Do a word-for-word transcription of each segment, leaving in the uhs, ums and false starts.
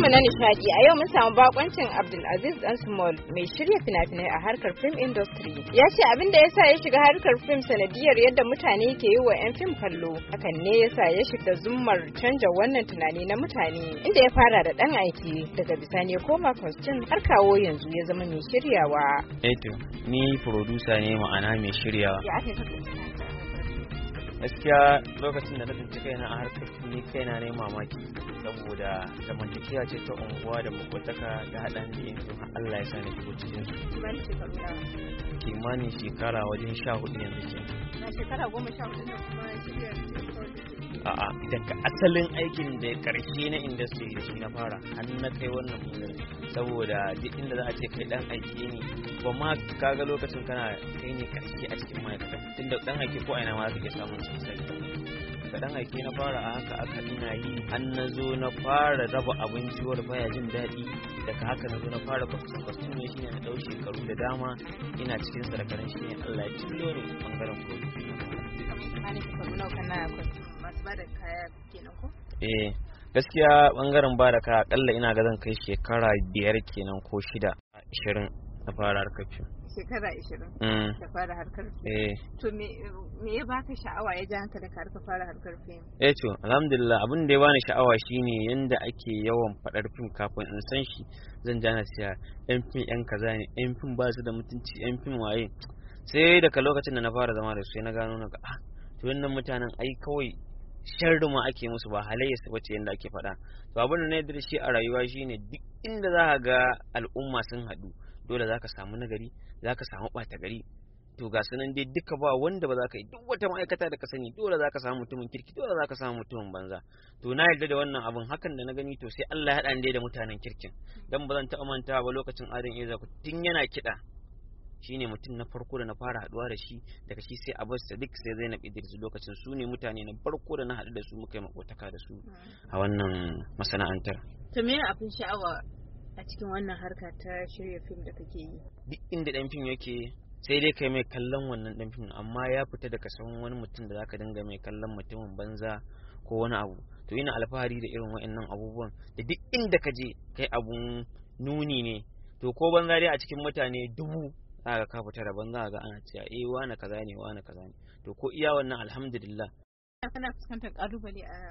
na nishadi a yau mun samu bakoncin Abdulaziz Dan Small mai shirya fina-finai a harkar film industry. Ya ce abin da yasa ya shiga harkar film sanadiyar yadda mutane ke yi wa 'yan film kallo. Hakan ne yasa ya shiga zummar canja wannan tunani na mutane, inda ya fara da dan aiki daga bisani ya koma costume har kawo yanzu ya zama mai shiryawa. Eh to, ni producer ne ma'ana mai shiryawa. Ya ake gaskiya lokacin da na tsinci kaina a harkar ni kaina ne mamaki saboda zamantakewa ce ta unguwa da makwataka da haɗa da yanzu Allah ya sa ni shigo cikin su. Kimanin shekara wajen sha hudu yanzu ke. Na shekara goma sha hudu kuma shirya a'a daga asalin aikin da karshe na industry da shi na fara har na kai wannan mulkin saboda duk inda za a ce kai dan aiki ne ba ma kaga lokacin kana kai ne karshe a cikin ma'aikata tunda dan aiki ko aina ma za ka iya samun sosai da dan aiki na fara a haka aka ina yi an na zo na fara raba abinci wanda baya jin daɗi daga haka na zo na fara kwastin kwastin ne shine na ɗau shekaru da dama ina cikin sarkarin shi ne Allah ya cillo ni bangaren koyi. Eh gaskiya bangaren ba da kaya akalla ina ga zan kai shekara biyar kenan ko shida ashirin na fara harkar fim. Shekara ashirin da fara harkar fim. Eh. To me ya baka sha'awa ya ji hankali ka harka fara harkar fim? Eh to alhamdulillah abin da ya bani sha'awa shine yanda ake yawan fadar fim kafin in san shi zan jana siya yan fim yan kaza ne yan fim ba su da mutunci yan fim waye sai daga lokacin da na fara zama da su sai na gano na ga ah to wannan mutanen ai kawai sharri ma ake musu ba halayya su bace yanda ake faɗa. To abin da na yarda da shi a rayuwa shine duk inda za ka ga al'umma sun haɗu dole za ka samu nagari za ka samu ɓata gari to ga sunan dai duka ba wanda ba za ka yi duk wata ma'aikata da ka sani dole za ka samu mutumin kirki dole za ka samu mutumin banza. To na yarda da wannan abin hakan da na gani to sai Allah ya haɗa ni da mutanen kirkin dan ba zan taɓa mantawa ba lokacin Adam Ezaku tun yana kiɗa shine mutum na farko da na fara haduwa da shi daga shi sai Abbas Sadiq sai Zainab Idris lokacin su ne mutane na farko da na haɗu da su muka yi makotaka da su a wannan masana'antar. To me abin sha'awa a cikin wannan harka ta shirya fim da kake yi? Duk inda dan fim yake sai dai kai mai kallon wannan dan fim amma ya fita daga san wani mutum da zaka dinga mai kallon mutumin banza ko wani abu. To ina alfahari da irin wa'annan abubuwan da duk inda ka je kai abun nuni ne to ko banza dai a cikin mutane dubu aka ka fita da banza ga ana cewa eh wani kaza ne wani kaza ne to ko iya wannan alhamdulillah. Kana fuskantar kalubale a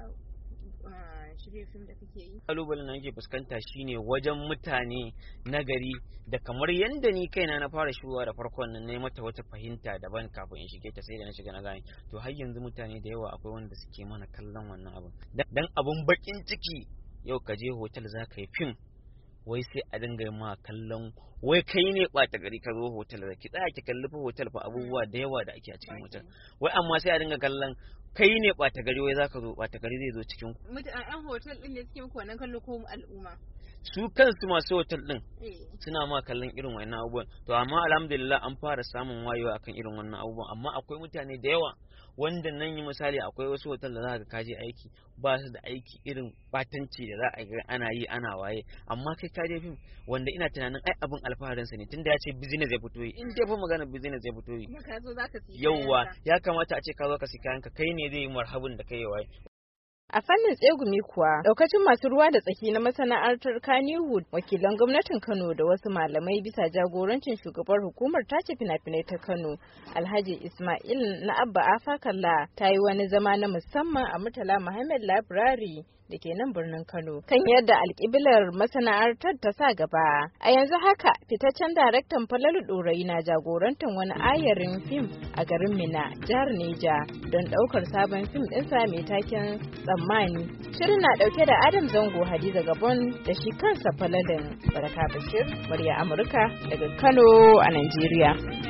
shirye fim da kake yi? Kalubalen da nake fuskanta shine wajen mutane nagari da kamar yanda ni kaina na fara shigowa da farkon nan nayi mata wata fahimta daban kafin in shige ta sai da na shiga na gane to har yanzu mutane da yawa akwai wanda suke mana kallon wannan abin dan abun bakin ciki yau ka je hotel za ka yi fim wai sai a dinga ma kallon wai kai ne ɓata gari ka zo hotel da ki tsaya ki kalli fa hotel fa abubuwa da yawa da ake a cikin hotel wai amma sai a dinga kallon kai ne ɓata gari wai zaka zo ɓata gari zai zo cikin ku mutanen hotel din ne suke muku wannan kallo ko al'umma su kansu masu hotel din suna ma kallon irin wannan abubuwan to amma alhamdulillah an fara samun wayewa akan irin wannan abubuwan amma akwai mutane da yawa wanda nan yi misali akwai wasu hotel da za ka kaje aiki ba su da aiki irin batanci da za a ga ana yi ana waye amma kai kaje fim wanda ina tunanin ai abin alfaharin sa ne tunda ya ce business ya fito yi in dai fa magana business ya fito yi yauwa ya kamata a ce ka zo ka sika yanka kai ne zai yi marhabin da kai waye. A fannin tsegumi kuwa, daukacin masu ruwa da tsaki na masana'antar Kannywood, wakilan gwamnatin Kano da wasu malamai bisa jagorancin shugabar hukumar tace fina-finai ta Kano, Alhaji Ismail na Abba Afakalla, ta yi wani zama na musamman a Murtala Muhammad Library da ke nan birnin Kano kan yadda alƙiblar masana'antar ta sa gaba. A yanzu haka fitaccen daraktan Falalu Ɗorayi na jagorantar wani ayarin fim a garin Mina, jihar Neja don ɗaukar sabon fim ɗinsa mai taken Tsammani. Shirin na ɗauke da Adam Zango, Hadiza Gabon da shi kansa Falalin. Baraka Bashir, murya Amurka daga Kano a Najeriya.